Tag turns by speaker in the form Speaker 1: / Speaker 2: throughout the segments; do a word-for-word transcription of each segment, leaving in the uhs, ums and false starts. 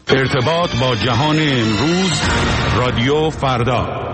Speaker 1: ارتباط با جهان امروز، رادیو فردا.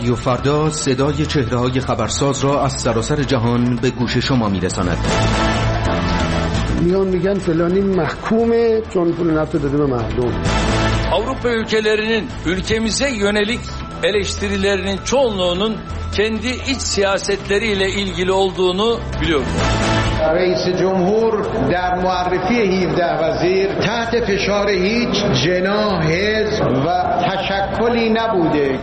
Speaker 2: رادیو فردا صدای چهره‌های خبرساز را از سراسر جهان به گوش شما میرساند.
Speaker 3: میان میگن فلانی محکومه چون پول نفت داده به مردم.
Speaker 4: Avrupa ülkelerinin ülkemize yönelik eleştirilerinin çoğunluğunun kendi iç siyasetleriyle ilgili olduğunu biliyorum.
Speaker 5: رئیس جمهور در معرفی هفده وزیر تحت فشار هیچ جناح حزب و تشکلی نبوده.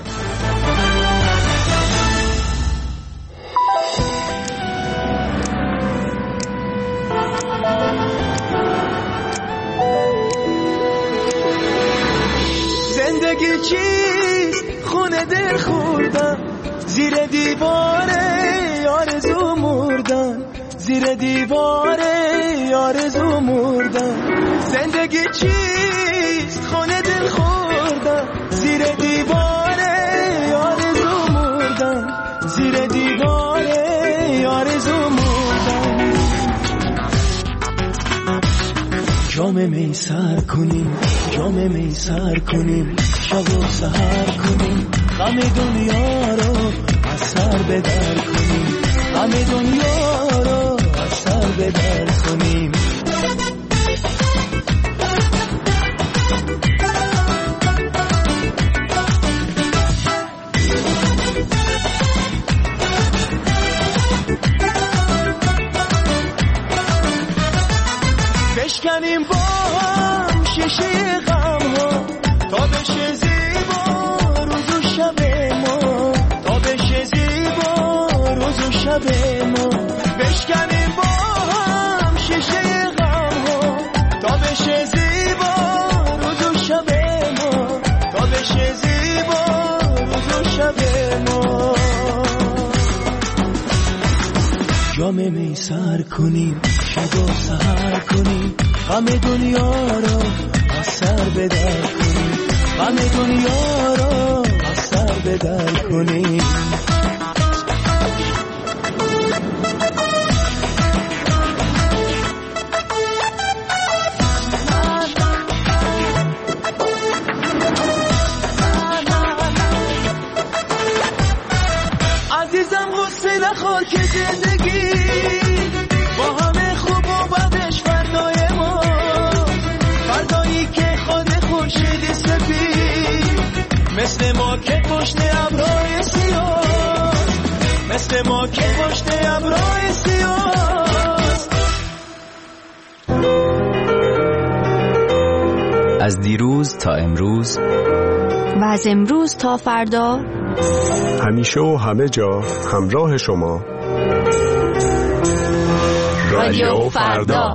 Speaker 6: زندگی چیست خونه دل خوردن زیر دیواره آرزو مردن زیر دیواره آرزو مردن زندگی چیست خونه دل خوردن زیر دیواره آرزو مردن زیر دیواره آرزو مردن جام می سر کنیم جام می سر کنیم شب و سحر کنیم غم دنیا رو از سر بدر کنیم غم دنیا رو از سر بدر کنیم بشکنیم با هم شیشه غم ها تا بشه زیبا روز و شب ما تا بشه زیبا روز و شب ما بشکنیم با هم شیشه غم ها تا بشه زیبا روز و شب ما تا بشه زیبا روز و شب ما جام می سر کنیم شب و سحر کنیم غم دنیا رو از سر بدر کنیم غم دنیا رو از سر بدر کنیم عزیزم غصه نخور که زندگی با همه خوب و بدش فردای ما فردایی که خود خورشید سفید مثل ما که پشت ابرهای سیاه مثل ما که پشت ابرهای سیاه
Speaker 7: از دیروز تا امروز
Speaker 8: و از امروز تا فردا
Speaker 9: همیشه و همه جا همراه شما
Speaker 8: رادیو فردا.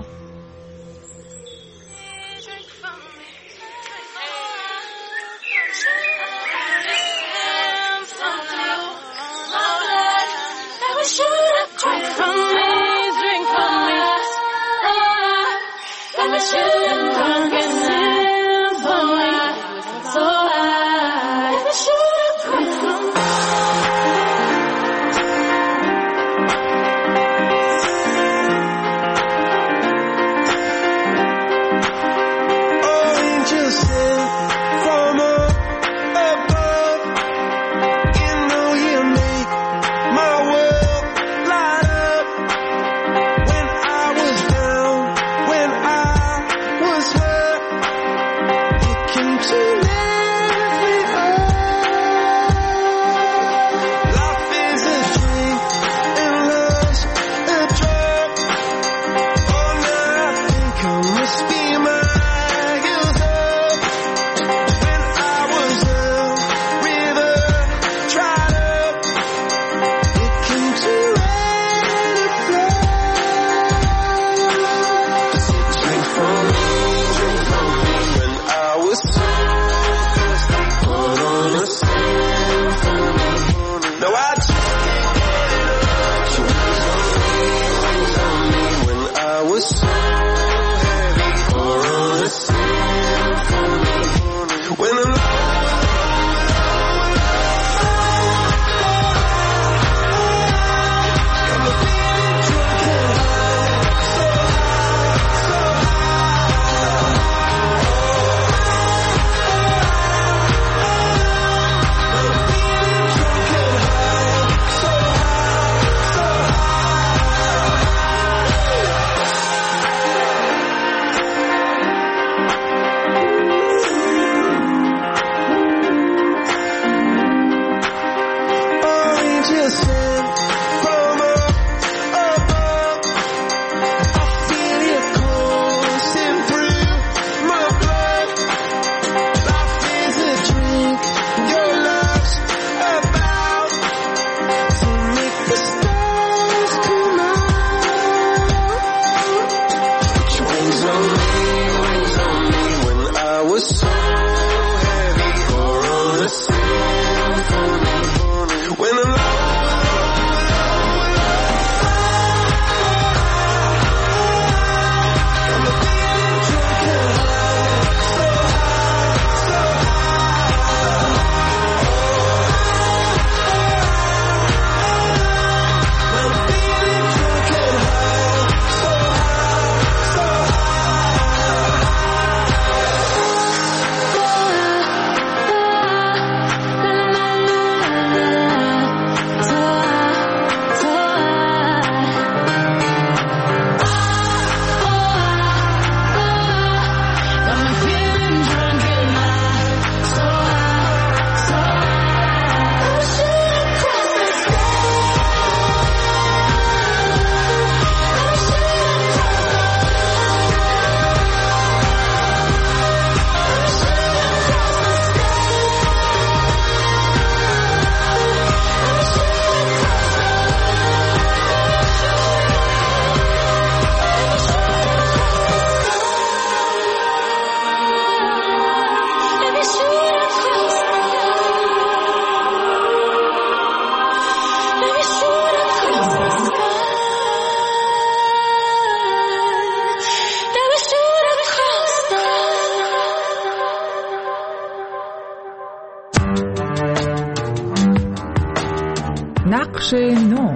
Speaker 10: بخش نو.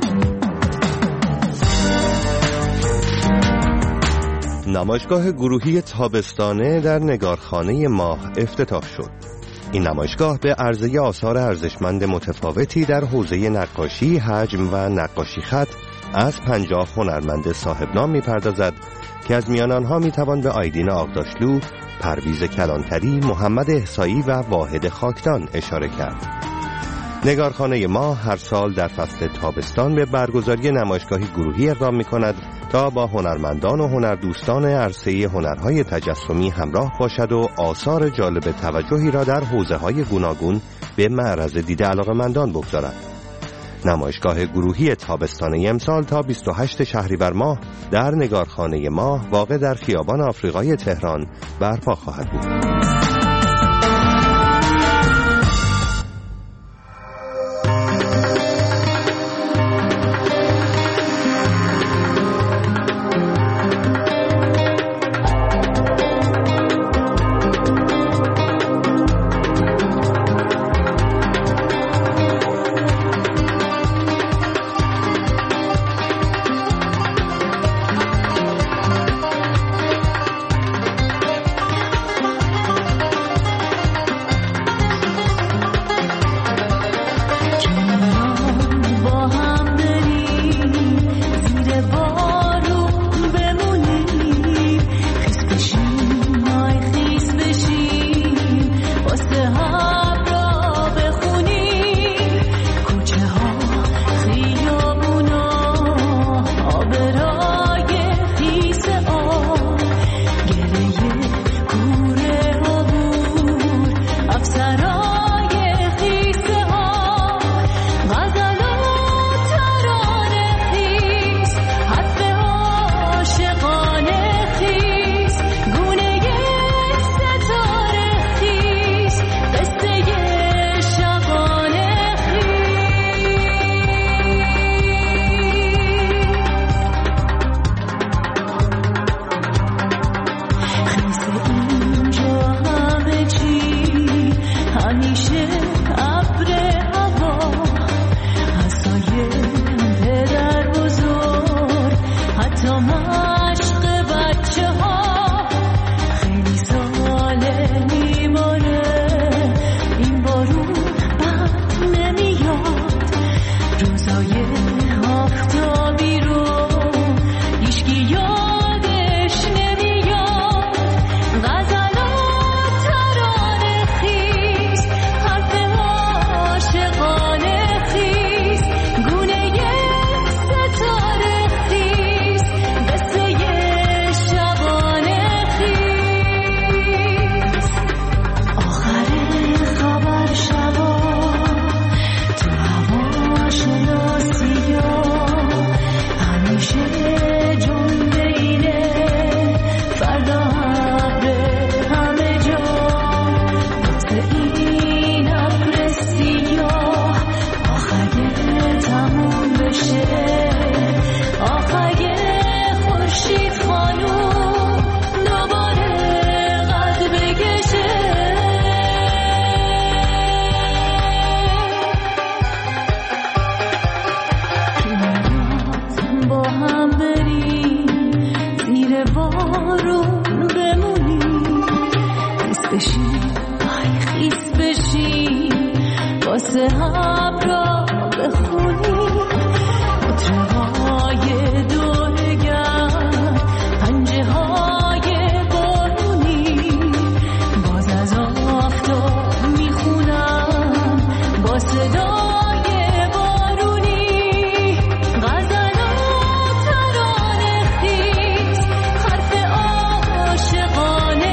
Speaker 11: نمایشگاه گروهی تابستانه در نگارخانه ماه افتتاح شد. این نمایشگاه به عرضه آثار ارزشمند متفاوتی در حوزه نقاشی، حجم و نقاشی خط از پنجاه هنرمند صاحب نام می‌پردازد که از میان آنها می‌توان به آیدین آغداشلو، پرویز کلانتری، محمد احصایی و واحد خاکدان اشاره کرد. نگارخانه ما هر سال در فصل تابستان به برگزاری نمایشگاهی گروهی اقدام می‌کند تا با هنرمندان و هنردوستان عرصه هنرهای تجسمی همراه باشد و آثار جالب توجهی را در حوزه‌های گوناگون به معرض دید علاقه‌مندان بگذارد. نمایشگاه گروهی تابستانه امسال تا بیست و هشتم شهریور ماه در نگارخانه ماه واقع در خیابان آفریقای تهران برپا خواهد بود.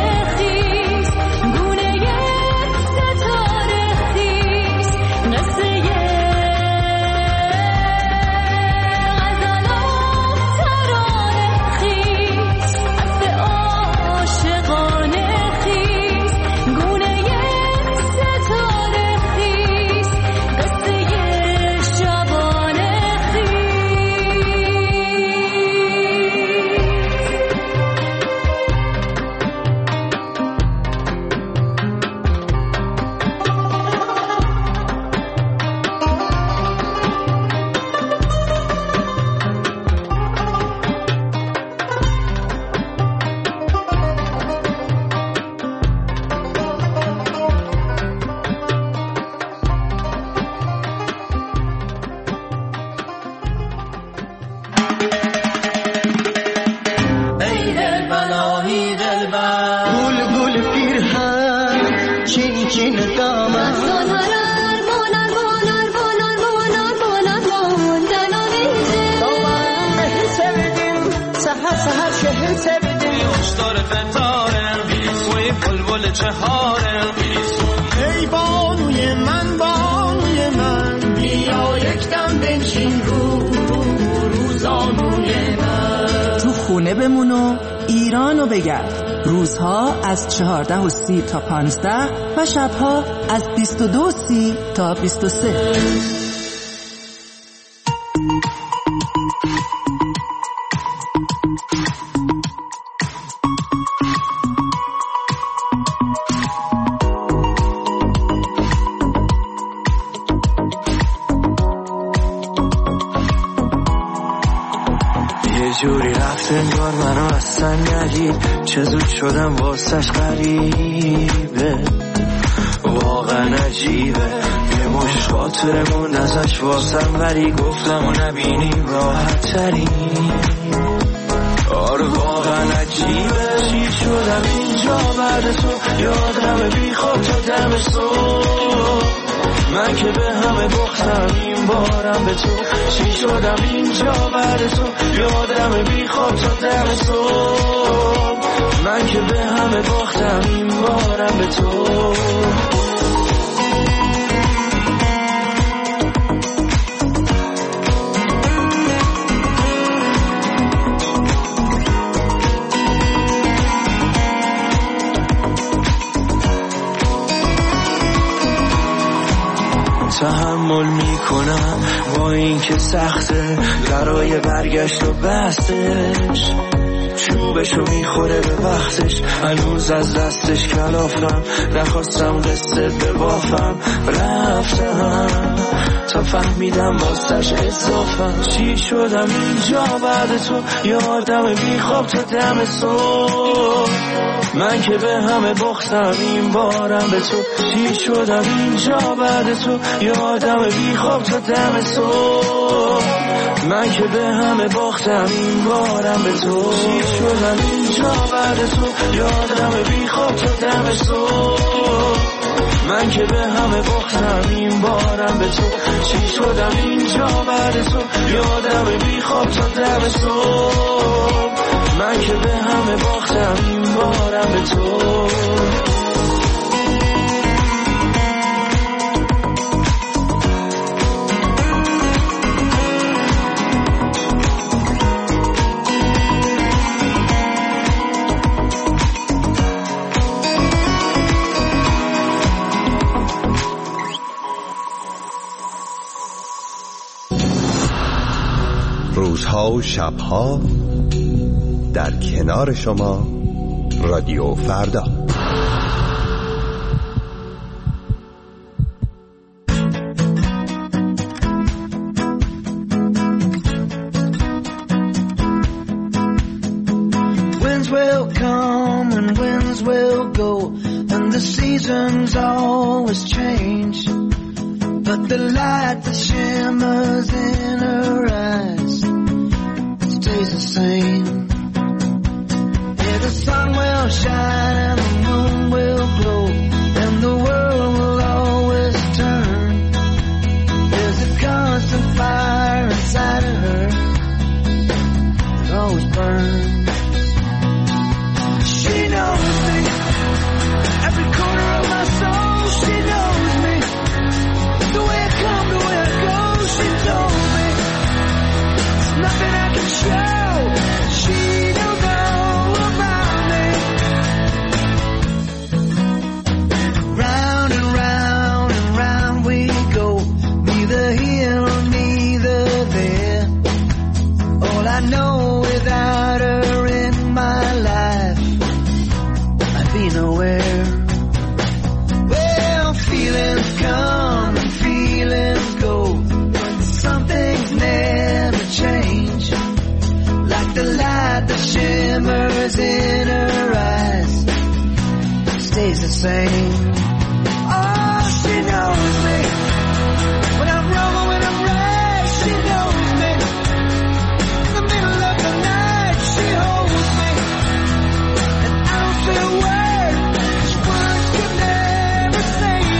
Speaker 12: Let's
Speaker 6: دامن سهر شهر سبدیم اشتار فتاره وی بلبل چهاره ای بانوی من بانوی من بیا یکدم بنشین رو روزانوی من
Speaker 10: تو خونه بمون و ایرانو بگرد. روزها از چهارده و سی تا پانزده و شبها از بیست و دو سی تا بیست و سه.
Speaker 6: جوری رفت انگار منو اصلا ندید، چه زود شدم واسش غریبه، واقعا عجیبه. یه مش خاطره موند ازش واسم ولی گفتم و نبینیم راحت تری. آره واقعا عجیبه چی شدم اینجا بعد تو، یادم بی خواب تا دم صبح. من که به همه باختم این بارم به تو، چی شدم اینجا بعد تو، یادم بی خواب تا دم صبح. من که به همه باختم این بارم به تو. تحمل میکنم با این که سخته، برای برگشت و بستش چوبشو میخوره به وقتش. هنوز از دستش کلافم، نخواستم قصه ببافم، رفتم تا فهمیدم واسش اضافم. چی شدم اینجا بعد تو، یادم بی خواب تا دم صبح. من که به همه باختم این بارم به تو، چی شدم اینجا بعد تو، یادم بی خواب تا دم صبح. من که به همه باختم این بارم به تو، چی شدم اینجا بعد تو، یادم بی خواب تا دم صبح. من که به همه باختم این بارم به تو، چی شدم اینجا بعد تو، یادم بی خواب تا دم صبح. من که به همه باختم این بارم به تو.
Speaker 11: روزها و شبها در کنار شما، رادیو فردا.
Speaker 6: Winds will come and winds will go, and the seasons always change, but the light that shimmers in her eyes stays the same. Yeah, the sun will shine and the moon will glow, and the world will always turn. There's a constant fire inside of her that always burns. She knows me, every corner of my soul. She knows me, the way I come, the way I go. She told me there's nothing I can show. She knows all about me. Round and round and round we go, neither here or neither there. All I know, without her in my life, I'd be nowhere. Well, feelings come and feelings go, but some things never change. Like the light that shimmers in her eyes stays the same. Oh, she knows me, when I'm wrong or when I'm right. She knows me, in the middle of the night. She holds me, and I don't say a word, 'cause words could never say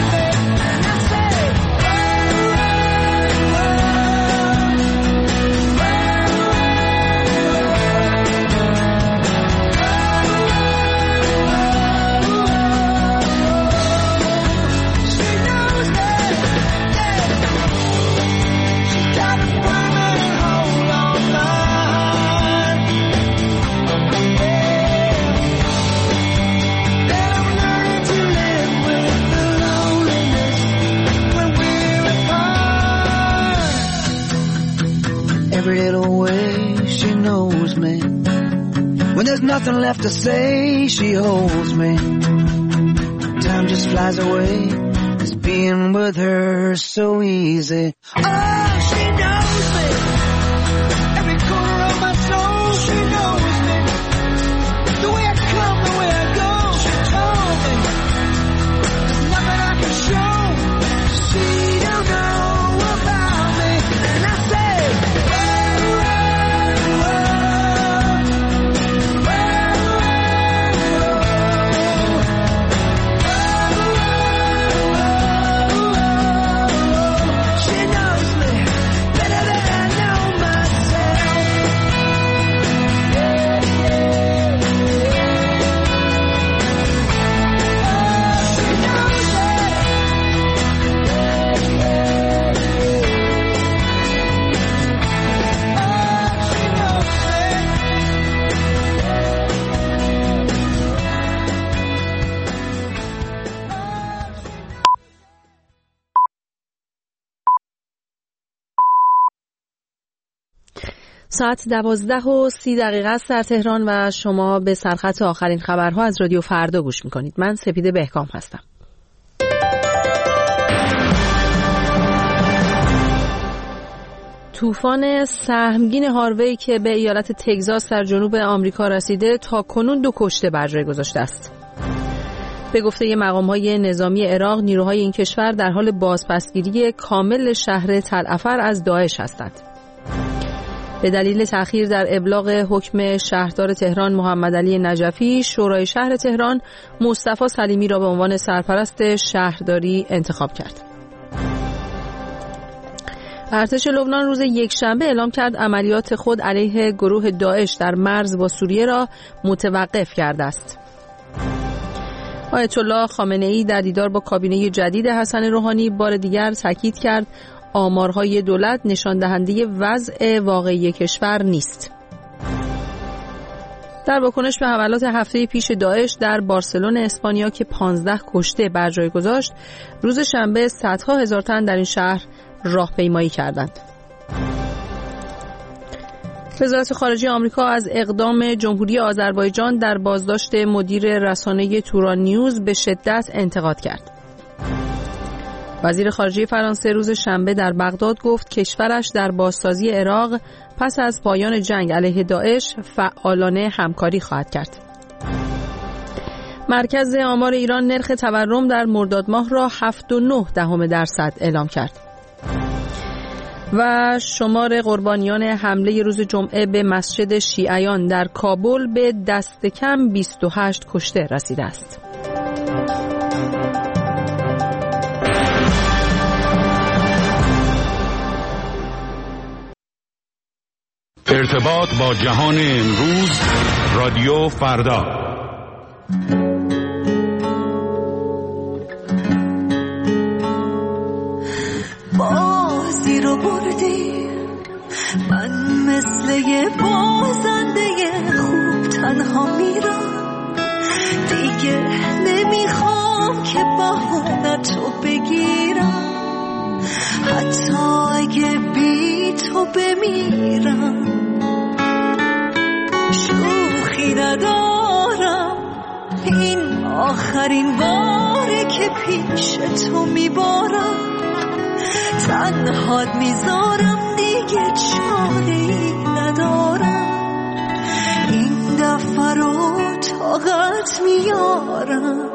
Speaker 6: every little way she knows me. When there's nothing left to say, she holds me. Time just flies away, it's being with her so easy. Oh, she knows me. Every corner of my soul, she knows me. The way I come, the way I go, she told me. There's nothing I can show. She don't know about me. And I say, whoa, whoa, whoa, whoa. She knows me better than I know myself. She knows me.
Speaker 12: ساعت دوازده و سی دقیقه است در تهران و شما به سرخط آخرین خبرها از رادیو فردا گوش میکنید. من سپیده بهکام هستم. طوفان سهمگین هاروی که به ایالت تگزاس در جنوب آمریکا رسیده تا کنون دو کشته بر جای گذاشته است. به گفته مقام‌های نظامی عراق، نیروهای این کشور در حال بازپسگیری کامل شهر تلعفر از داعش هستند. به دلیل تأخیر در ابلاغ حکم شهردار تهران محمد علی نجفی، شورای شهر تهران مصطفی سلیمی را به عنوان سرپرست شهرداری انتخاب کرد. ارتش لبنان روز یکشنبه اعلام کرد عملیات خود علیه گروه داعش در مرز با سوریه را متوقف کرده است. آیت الله خامنه‌ای در دیدار با کابینه جدید حسن روحانی بار دیگر تاکید کرد آمارهای دولت نشان دهنده وضع واقعی کشور نیست. در واکنش به حملات هفته پیش داعش در بارسلون اسپانیا که پانزده کشته بر جای گذاشت، روز شنبه صدها هزار تن در این شهر راهپیمایی کردند. وزارت خارجه آمریکا از اقدام جمهوری آذربایجان در بازداشت مدیر رسانه توران نیوز به شدت انتقاد کرد. وزیر خارجه فرانسه روز شنبه در بغداد گفت کشورش در بازسازی عراق پس از پایان جنگ علیه داعش فعالانه همکاری خواهد کرد. مرکز آمار ایران نرخ تورم در مرداد ماه را هفت و نه دهم درصد اعلام کرد. و شمار قربانیان حمله روز جمعه به مسجد شیعیان در کابل به دست کم بیست و هشت کشته رسیده است.
Speaker 1: ارتباط با جهان امروز، رادیو فردا.
Speaker 6: بازی رو بردی، من مثل یه بازنده خوب تنها میرم، دیگه نمیخوام که بهونتو بگیرم، حتی اگه بی تو بمیرم. شوخی ندارم، این آخرین باره که پیش تو میبارم، تنهات میذارم، دیگه چاره‌ای ندارم، این دفعه رو طاقت میارم.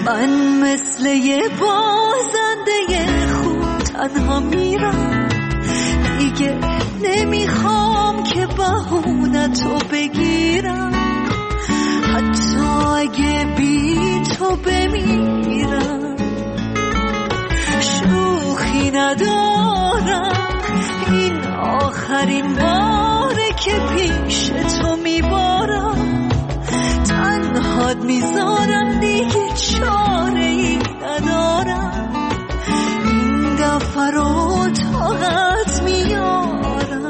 Speaker 6: من مثل یه بازنده خوب تنها میرم، دیگه نمیخوام که بهونه تو بگیرم، حتی اگه بی تو بمیرم. شوخی ندارم، این آخرین باره که پیش تو میبارم، تنهات میذارم دیگه چاره ای ندارم، این دفعه رو طاقت میارم.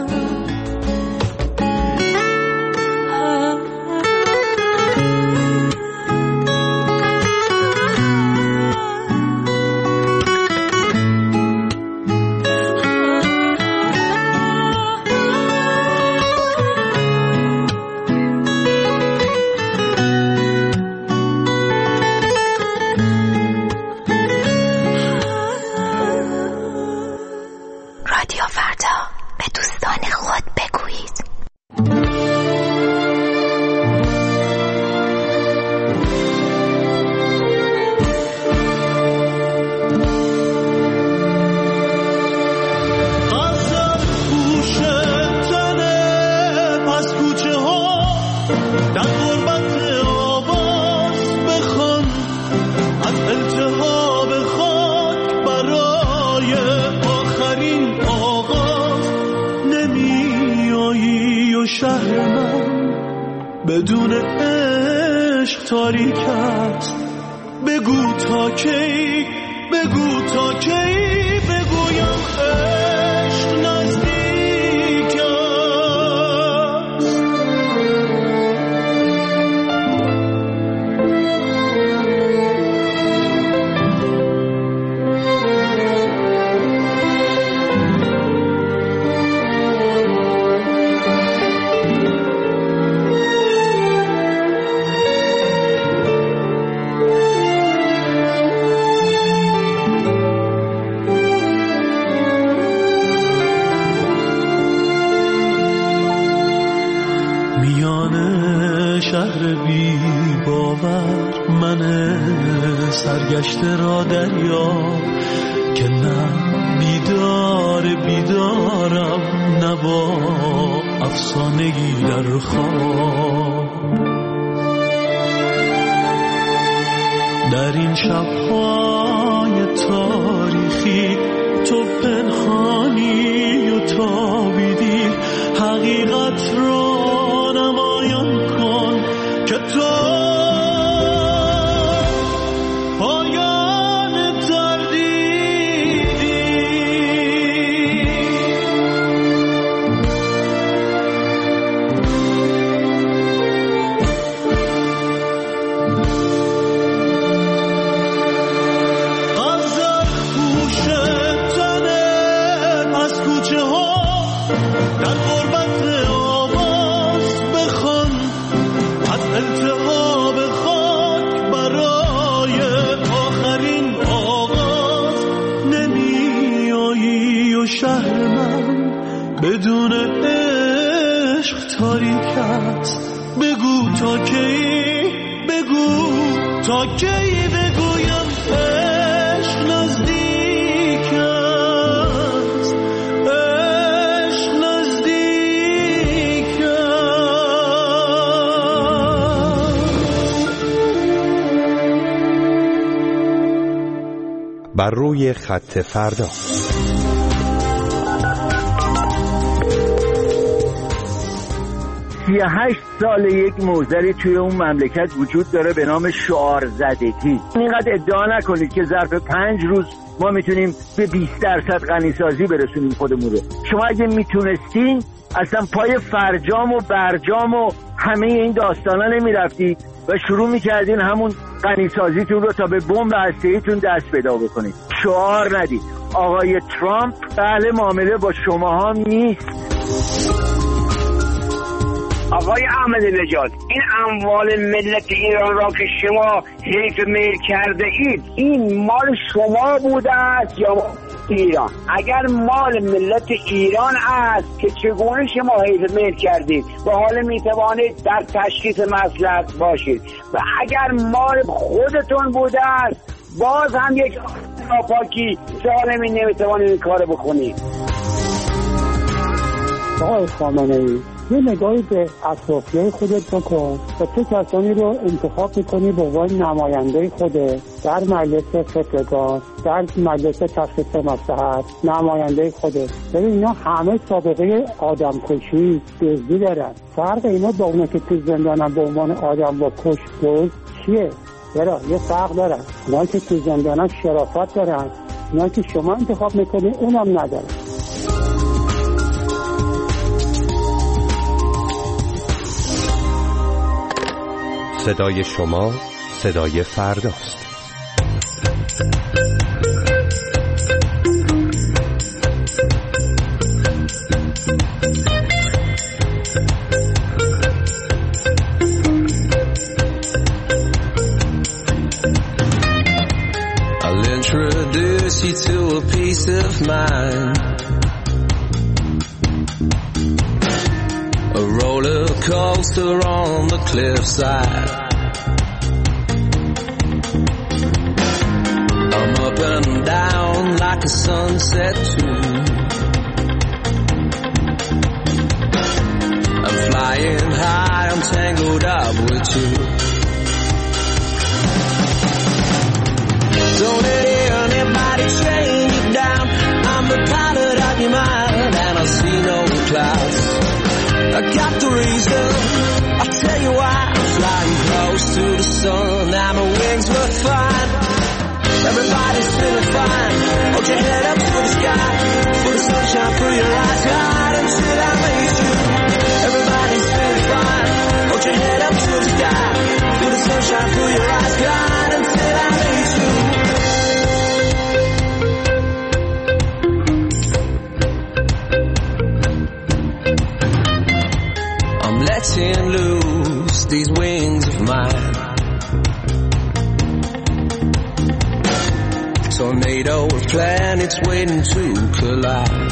Speaker 13: بدون عشق تاریک است، بگو تا کی، بگو تا کی بگویم عشق نزدیک است. سرگشته را دریا که نه بیدار بیدارم، نه با افسانگی در خواب. در این شب‌های تاریخی تو پنهانی و تابیدی، حقیقت را نمایان کن که تو بدون عشق تاریک است. بگو تا کی، بگو تا کی بگویم عشق نزدیک است، عشق نزدیک است.
Speaker 11: بر روی خط فردا.
Speaker 14: سی و هشت سال یک موزلی توی اون مملکت وجود داره به نام شعار زدگی. اینقدر ادعا نکنید که ظرف پنج روز ما میتونیم به بیست درصد غنیسازی برسونیم خودمون رو. شما اگه میتونستین اصلا پای فرجام و برجام و همه این داستانا نمیرفتید و شروع میکردین همون غنیسازیتون رو تا به بمب هسته‌ایتون دست پیدا بکنید. شعار ندید. آقای ترامپ اهل معامله با شماها نیست. آقای احمد نژاد، این اموال ملت ایران را که شما حیف میل کرده اید، این مال شما بوده است یا ایران؟ اگر مال ملت ایران است که چگونه شما حیف میل کردید و حالا میتوانید در تشخیص مصلحت باشید، و اگر مال خودتون بوده است باز هم یک ناپاکی سالمی نمیتوانید این کار بکنید.
Speaker 15: آقای خامنه‌ای، یه نگاهی به اطرافیای خودت بکن و تو کسانی رو انتخاب میکنی به عنوان نماینده خودت در مجلس فکرگان، در مجلس تشخیص مصلحت، نماینده خودت. ببین اینا همه سابقه آدم کشی، دزدی دارن. فرق اینا با اونا که تو زندانن به عنوان آدم با کش دزد چیه؟ چرا؟ یه فرق دارن. اونا که تو زندانن شرافت دارن، اونا که شما انتخاب میکنی اونم ندارن.
Speaker 11: صدای شما صدای فرداست.
Speaker 16: I'll introduce you to a peace of mind, a roller coaster on the cliffside. I'm up and down like a sunset tune. I'm flying high, I'm tangled up with you. Don't let anybody chain you down. I'm the pilot of your mind and I see no clouds. I got the reason, I'll tell you why. I'm flying close to the sun and my wings were fine. Everybody's feeling fine. Hold your head up to the sky, for the sunshine through your eyes. God, until I meet you. Everybody's feeling fine. Hold your head up to the sky, for the sunshine through your eyes. God, until I meet you. I'm letting loose these wings of mine. Tornado of planets waiting to collide.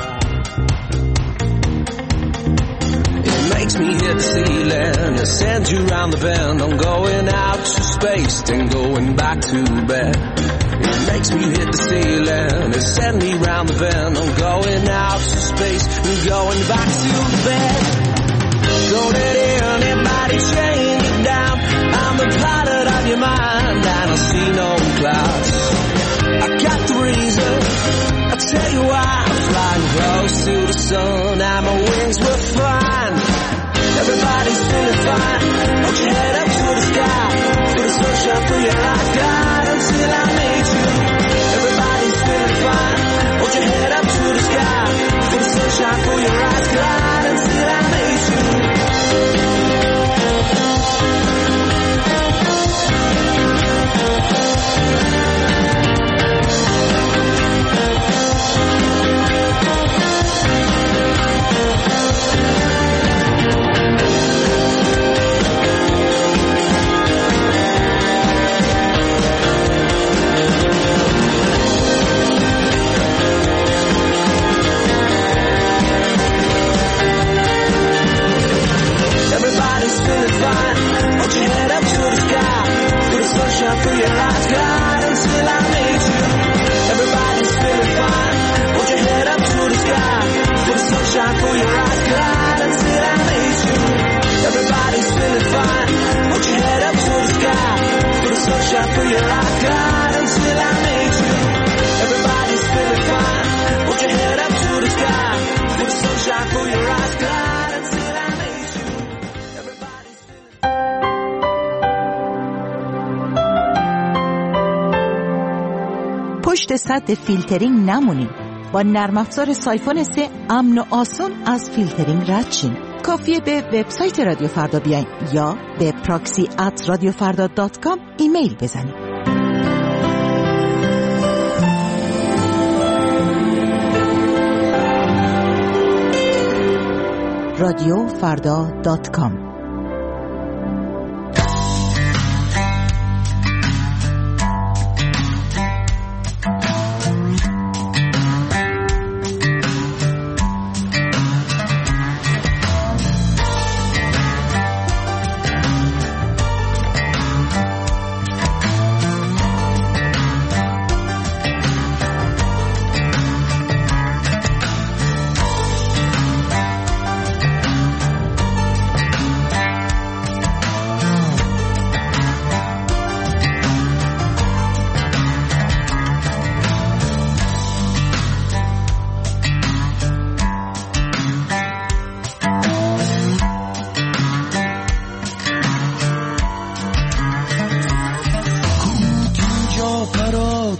Speaker 16: It makes me hit the ceiling, it sends you round the bend. I'm going out to space, then going back to bed. It makes me hit the ceiling, it sends me round the bend. I'm going out to space, and going back to bed. Don't let anybody chain you down. I'm the pilot of your mind, and I see no clouds. I got the reason, I'll tell you why. I'm flying close to the sun and my wings were fine. Everybody's feeling fine. Hold your head up to the sky, for the sunshine through your eyes. God, until I meet you. Everybody's feeling fine. Hold your head up to the sky, for the sunshine through your eyes. God, until I meet you. Through your eyes, God, until I meet you. Everybody's feeling fine. Hold your head up to the sky, for the sunshine through your eyes, God, until I meet you. Everybody's feeling fine. Hold your head up to the sky, for the sunshine through your eyes, God, until I meet you. Everybody's feeling fine. Hold your head up to the sky, for the sunshine through your eyes, God, until I meet you. Everybody's
Speaker 17: پشت سد فیلترینگ نمونین. با نرم افزار سایفون سه امن و آسان از فیلترینگ رد شین. کافیه به وبسایت رادیو فردا بیاین یا به پراکسی ات رادیو فردا دات کام ایمیل بزنید. رادیو فردا دات کام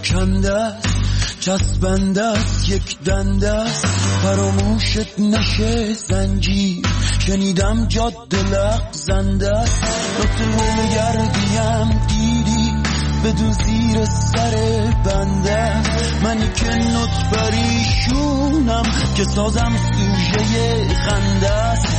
Speaker 13: پراکنده است، چسبنده است، یک دنده است، فراموشت نشه زنجیر. شنیدم جاده لغزنده است، نطفه گردیم دیدی بدون زیر سر بنده. منی که نط پریشونم که سازم سوژه خنده است.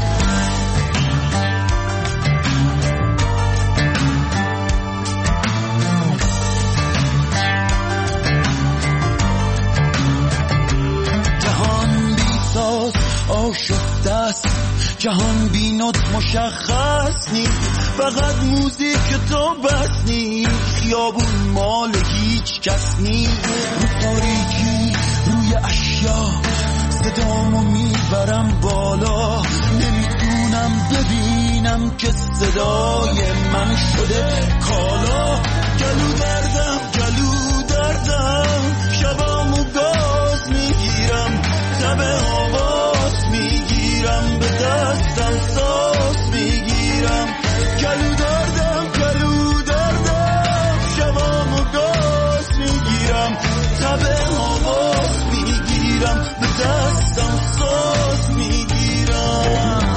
Speaker 13: جهان بی ساز آشفته است، جهان بی نوت مشخص نیست، فقط موزیک تو بس نیست. خیابون مال هیچ کس نیست، رو تاریکی روی اشیا صدامو میبرم بالا. نمیتونم ببینم که صدای من شده کالا. گلو دردم گلو دردم، شبامو گاز میگیرم، تب آواز میگیرم، به دستم ساز میگیرم. گلو دردم گلو دردم، شبامو گاز میگیرم، تب آواز میگیرم، به دستم ساز میگیرم.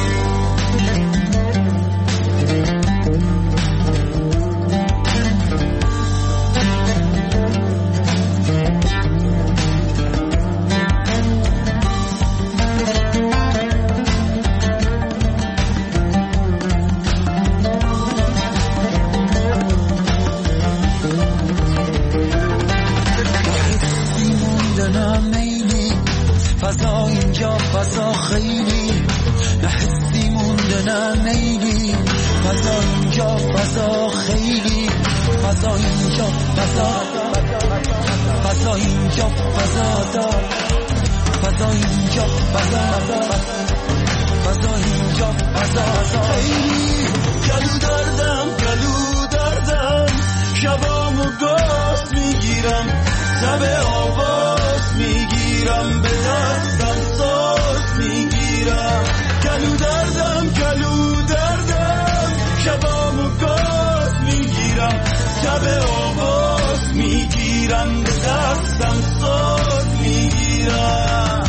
Speaker 13: فضا اینجا فضا خیلی نه حسی مونده نه میلی. فضا اینجا فضا خیلی، فضا اینجا فضا، فضا اینجا فضا، فضا اینجا فضا، فضا اینجا فضا خیلی. گلو دردم گلو دردم، شبامو گاز میگیرم، تب آواز میگیرم، به دستم ساز میگیرم. گلو دردم گلو دردم، شبامو گاز میگیرم، تب آواز میگیرم، به دستم ساز میگیرم.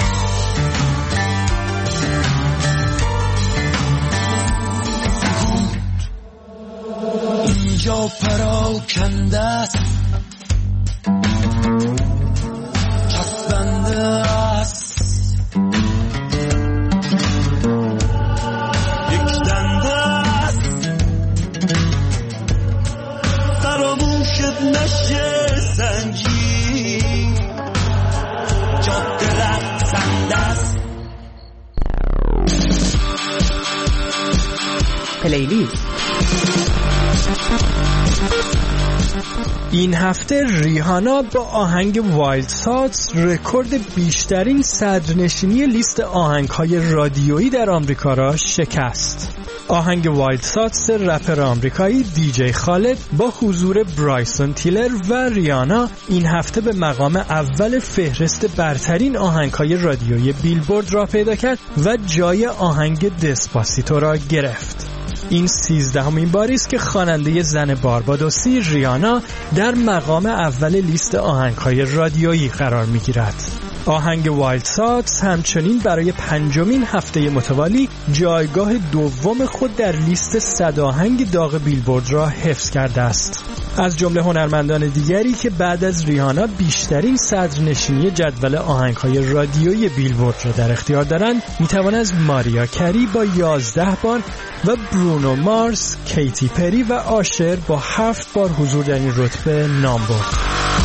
Speaker 13: اینجا پراکنده است، چسبنده است، یک دنده است، فراموشت نشه زنجیر. جاده لغزنده است.
Speaker 18: پلیلیست. این هفته ریهانا با آهنگ وایلد ساتس رکورد بیشترین صدرنشینی لیست آهنگ‌های رادیویی در آمریکا را شکست. آهنگ وایلد ساتس رپر آمریکایی دیجی خالد با حضور برایسون تیلر و ریانا این هفته به مقام اول فهرست برترین آهنگ‌های رادیویی بیلبورد را پیدا کرد و جای آهنگ دسپاسیتو را گرفت. این سیزدهمین باری است که خواننده زن باربادوسی ریانا در مقام اول لیست آهنگ‌های رادیویی قرار می‌گیرد. آهنگ وایلد ساتس همچنین برای پنجمین هفته متوالی جایگاه دوم خود در لیست صد آهنگ داغ بیلبورد را حفظ کرده است. از جمله هنرمندان دیگری که بعد از ریهانا بیشترین صدرنشینی جدول آهنگ‌های رادیویی بیلبورد را در اختیار دارند می‌توان از ماریا کری با یازده بار و برونو مارس، کیتی پری و آشر با هفت بار حضور در این رتبه نام برد.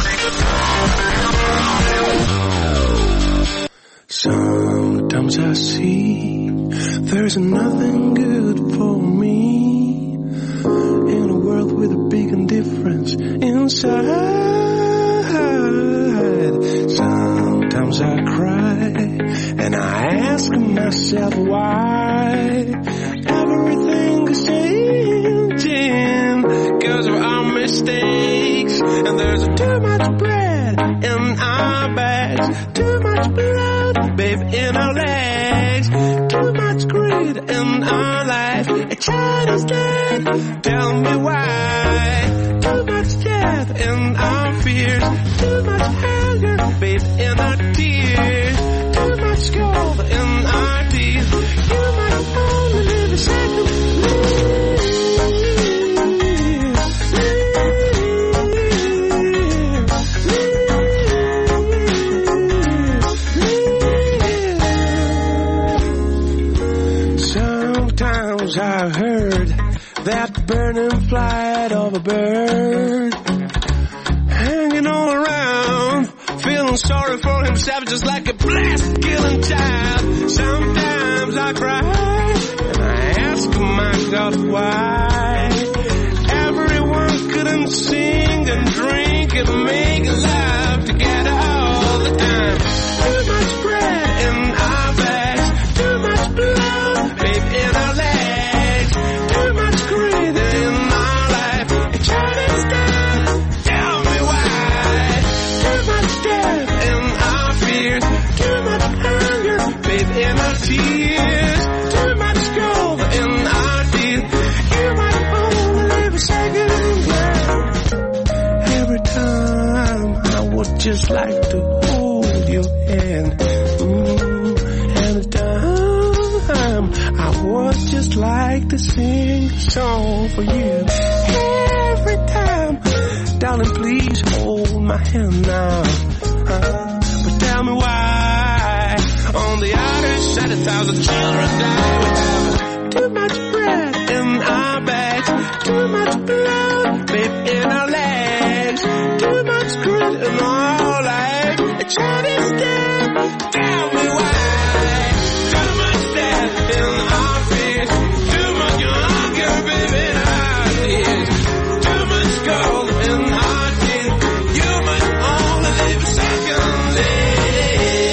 Speaker 13: Sometimes I see there's nothing good for me in a world with a big indifference inside. Sometimes I cry and I ask myself why everything is changing because of our mistakes. And there's too much bread in our bags, too much blood, babe, in our legs, too much greed in our life. A child is dead, tell me why. Too much death in our burning flight of a bird, hanging all around, feeling sorry for himself, just like a blast killing child. Sometimes I cry and I ask my God why everyone couldn't sing and drink and make love together all the time. Too much bread in our bags, too much blood, babe, in our legs, too much greed in our life. It's shutting down. Tell me why. Too much death in our fears, too much anger, babe, in our tears, too much gold in our teeth. You might only live a second. Every time I would just like to hold your hand, mm, and a time I would just like to sing a song for you. Every time, darling, please hold my hand now. Uh, but tell me why on the other side a thousand children die. We have too much bread in our bags, too much blood, babe, in our legs, too much grit in our life. It's shutting down. Tell me why. Too much death in our fears, too much hunger, baby, in our tears, too much gold in our teeth. You might only live a second, lady.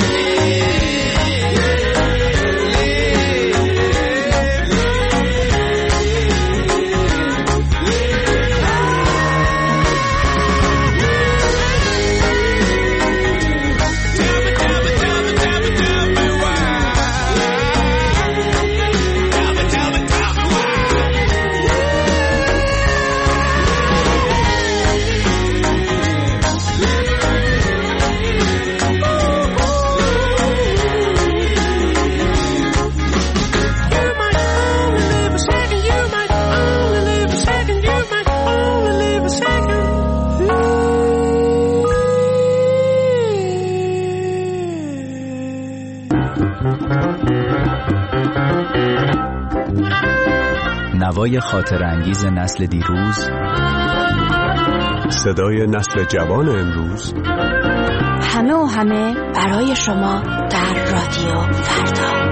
Speaker 7: نوای خاطر انگیز نسل دیروز،
Speaker 9: صدای نسل جوان امروز،
Speaker 8: همه و همه برای شما در رادیو فردا.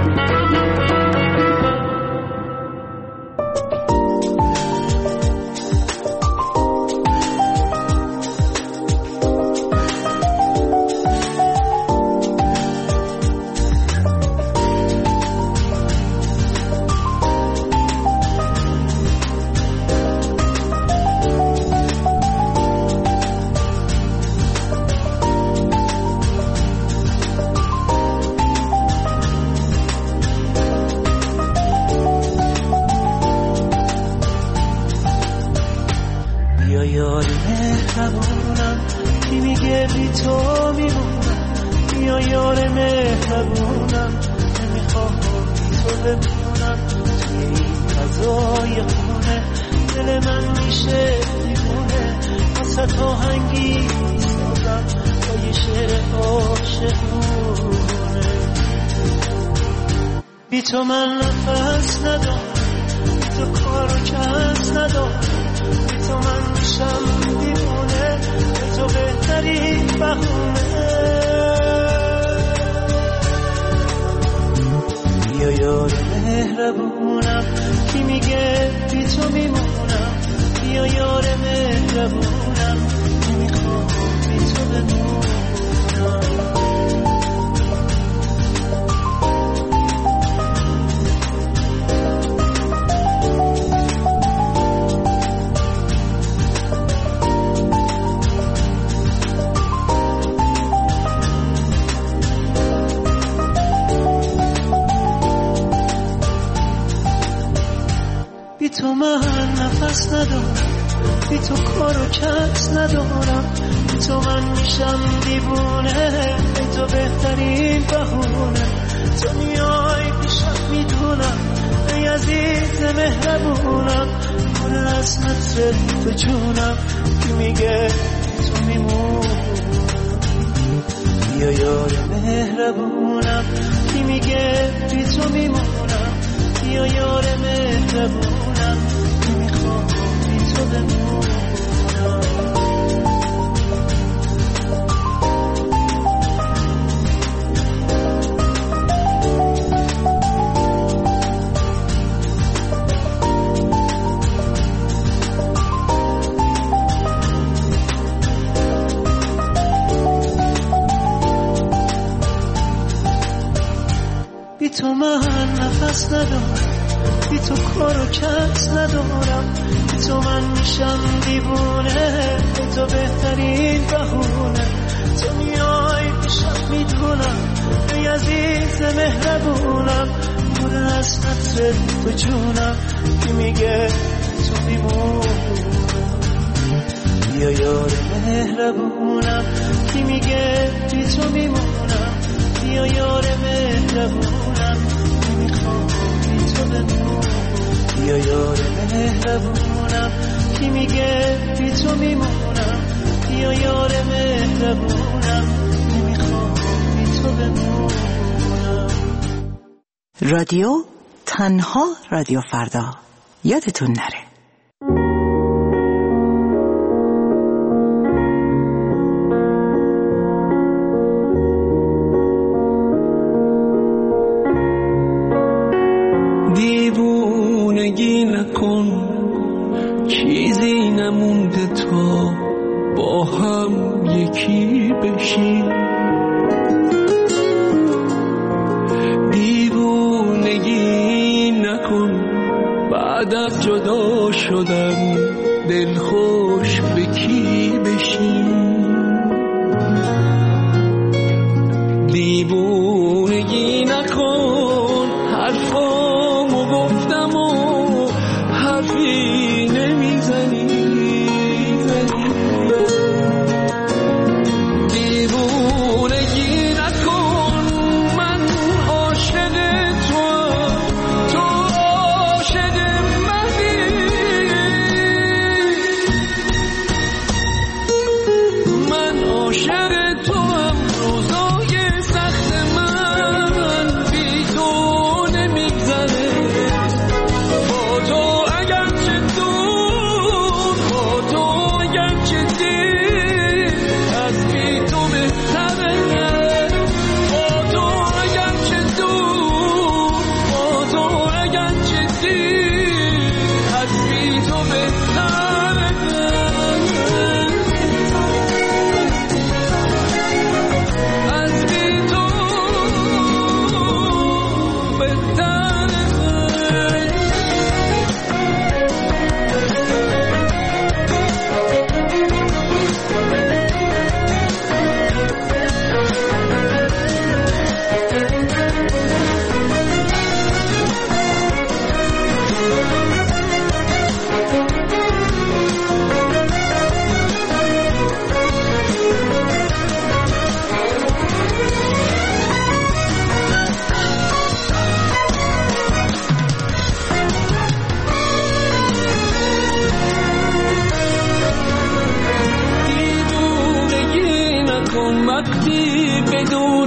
Speaker 6: بی تو من نفس ندارم، بی تو کار و کس ندارم، بی تو من میشم دیوونه، بی تو بهترین بهونه. بیا یار مهربونم کی میگه بی تو میمونم، بیا یار مهربونم کی میخوام بی تو بمونم. بی تو من نفس ندارم، بی تو کار و کس ندارم، بی تو من میشم دیوونه، بی تو بهترین بهونه. تو میای پیشم میدونم ای عزیز مهربونم، من از متر تو جونم که میگه بی تو میمونم. بیا یار مهربونم کی میگه بی تو میمونم، بیا یار مهربونم کی میخوام تو بمونم. بی تو من نفس ندارم، بی تو کار و کس ندارم، بی تو من میشم دیوونه، بی تو بهترین بهونه، تو میای میشم میدونم، ای عزیز مهربونم، پر از عطر تو جونم، کی میگه تو میمونم، بیا یار مهربونم، کی میگه بی تو میمونم، بیا یار مهربونم، نمیخوام بی تو بمونم، بیا یار مهربونم، کی میگه بی تو میمونم، بیا یار مهربونم، نمیخوام بی تو بمونم.
Speaker 17: رادیو تنها رادیو فردا، یادتون نره.
Speaker 13: دیوونگی نکن، چیزی نمونده تا با هم یکی بشیم، دیوونگی نکن، بعد از جدا شدن دلخوش به کی بشیم، دیوونگی نکن، حرفامو گفتم و حرفی نمیزنی، دیوونگی نکن، من عاشق توام، تو عاشق منی، من عاشق توام، روزای سخت من بی تو نمیگذره، با تو اگرچه دور، با تو اگرچه دیر، از بی تو بهتره، با تو اگرچه دور، با تو اگرچه دیر، از بی تو بهتره، از بی تو بهتره. دیوونگی نکن، وقتی بدون